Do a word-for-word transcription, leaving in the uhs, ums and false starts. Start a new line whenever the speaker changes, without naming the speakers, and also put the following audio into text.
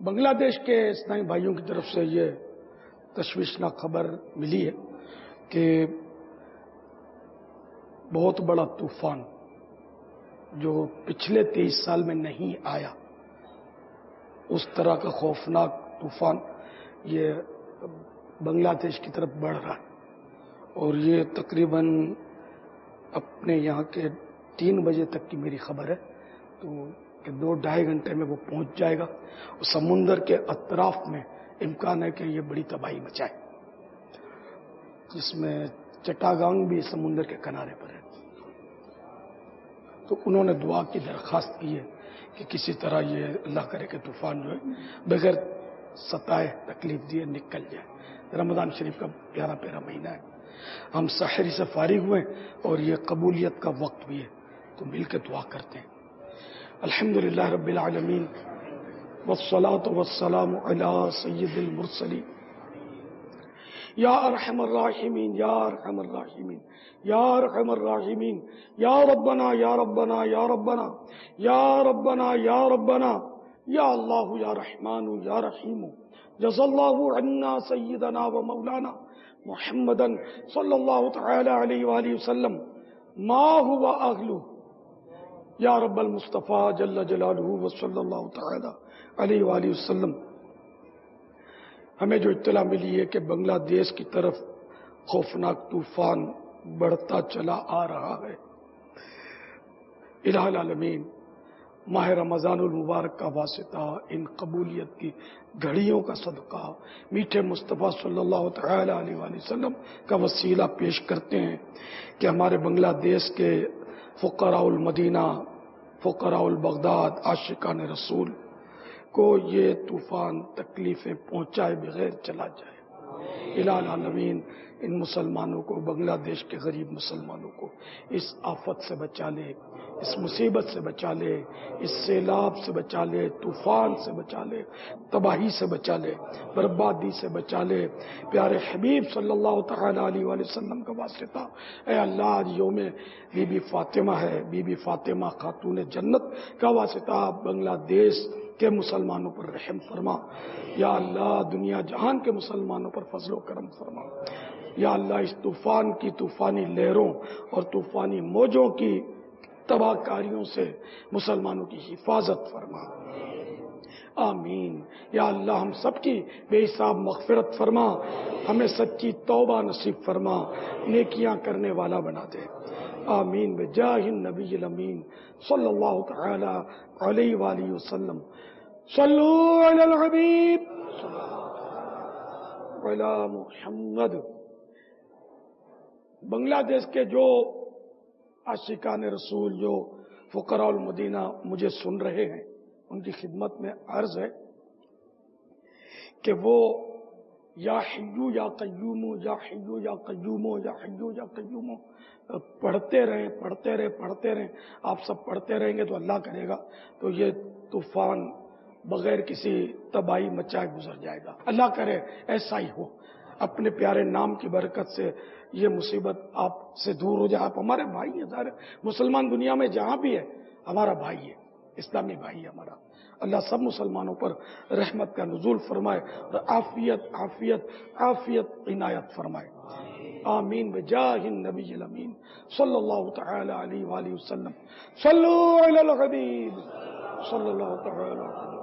بنگلہ دیش کے اسلامی بھائیوں کی طرف سے یہ تشویشناک خبر ملی ہے کہ بہت بڑا طوفان جو پچھلے تیئیس سال میں نہیں آیا، اس طرح کا خوفناک طوفان یہ بنگلہ دیش کی طرف بڑھ رہا ہے، اور یہ تقریباً اپنے یہاں کے تین بجے تک کی میری خبر ہے، تو کہ دو ڈھائی گھنٹے میں وہ پہنچ جائے گا، اور سمندر کے اطراف میں امکان ہے کہ یہ بڑی تباہی مچائے، جس میں چٹاگانگ بھی سمندر کے کنارے پر ہے۔ تو انہوں نے دعا کی درخواست کی ہے کہ کسی طرح یہ اللہ کرے کہ طوفان جو ہے بغیر ستائے تکلیف دیے نکل جائے۔ رمضان شریف کا پیارا پیارا مہینہ ہے، ہم سحری سے فارغ ہوئے اور یہ قبولیت کا وقت بھی ہے، تو مل کے دعا کرتے ہیں۔ الحمدللہ رب العالمین والصلاة والسلام علی سید المرسلین یا ارحم الراحمین یا ارحم الراحمین یا ارحم الراحمین یا ربنا یا ربنا یا ربنا یا ربنا یا ربنا یا اللہ یا رحمان یا رحیم جزا اللہ عنا سیدنا و مولانا محمدا صلی اللہ تعالی علیہ وآلہ وسلم ما هو اہلہ یا رب المصطفیٰ جل جلالہ وصلی اللہ تعالی علیہ وآلہ وسلم۔ ہمیں جو اطلاع ملی ہے کہ بنگلہ دیش کی طرف خوفناک طوفان بڑھتا چلا آ رہا ہے۔ الہ العالمین ماہ رمضان المبارک کا واسطہ، ان قبولیت کی گھڑیوں کا صدقہ، میٹھے مصطفیٰ صلی اللہ تعالی علیہ وآلہ وسلم کا وسیلہ پیش کرتے ہیں کہ ہمارے بنگلہ دیش کے فقراء المدینہ، فقراء البغداد، عاشقان رسول کو یہ طوفان تکلیفیں پہنچائے بغیر چلا جائے۔ الہ العالمین ان مسلمانوں کو، بنگلہ دیش کے غریب مسلمانوں کو اس آفت سے بچا لے، اس مصیبت سے بچا لے، اس سیلاب سے بچا لے، طوفان سے بچا لے، تباہی سے بچا لے، بربادی سے بچا لے۔ پیارے حبیب صلی اللہ تعالی علیہ وآلہ وسلم کا واسطہ، اے اللہ آج یوم بی بی فاطمہ ہے، بی بی فاطمہ خاتون جنت کا واسطہ بنگلہ دیش کے مسلمانوں پر رحم فرما۔ یا اللہ دنیا جہان کے مسلمانوں پر فضل و کرم فرما۔ یا اللہ اس طوفان کی، طوفانی لہروں اور طوفانی موجوں کی تباہ کاریوں سے مسلمانوں کی حفاظت فرما۔ آمین۔ یا اللہ ہم سب کی بے حساب مغفرت فرما، ہمیں سچی توبہ نصیب فرما، نیکیاں کرنے والا بنا دے۔ آمین بجاہ النبی الامین صلی اللہ تعالی علیہ وآلہ وسلم۔ صلو علی الحبیب علی محمد۔ بنگلہ دیش کے جو عاشقان رسول، جو فقراء المدینہ مجھے سن رہے ہیں، ان کی خدمت میں عرض ہے کہ وہ یا حیو یا قیوم یا حیو یا قیوم یا حیو یا قیوم پڑھتے رہیں پڑھتے رہیں پڑھتے رہیں آپ سب پڑھتے رہیں گے تو اللہ کرے گا تو یہ طوفان بغیر کسی تباہی مچائے گزر جائے گا۔ اللہ کرے ایسا ہی ہو، اپنے پیارے نام کی برکت سے یہ مصیبت آپ سے دور ہو جائے۔ آپ ہمارے بھائی ہیں، سارے مسلمان دنیا میں جہاں بھی ہے ہمارا بھائی ہے، اسلامی بھائی ہے ہمارا۔ اللہ سب مسلمانوں پر رحمت کا نزول فرمائے اور عافیت عافیت عافیت عنایت فرمائے۔ آمین بجاہ النبی الامین صلی اللہ تعالی علیہ وآلہ وسلم۔ صلو علی الحبیب صلی اللہ تعالی علیہ وسلم۔